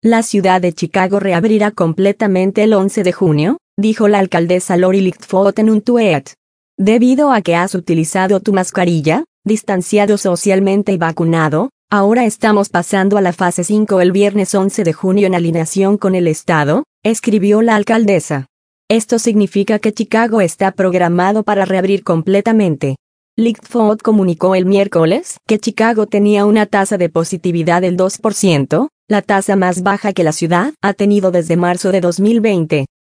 La ciudad de Chicago reabrirá completamente el 11 de junio, dijo la alcaldesa Lori Lightfoot en un tuit. Debido a que has utilizado tu mascarilla, distanciado socialmente y vacunado, ahora estamos pasando a la fase 5 el viernes 11 de junio en alineación con el estado, escribió la alcaldesa. Esto significa que Chicago está programado para reabrir completamente. Lightfoot comunicó el miércoles que Chicago tenía una tasa de positividad del 2%, la tasa más baja que la ciudad ha tenido desde marzo de 2020.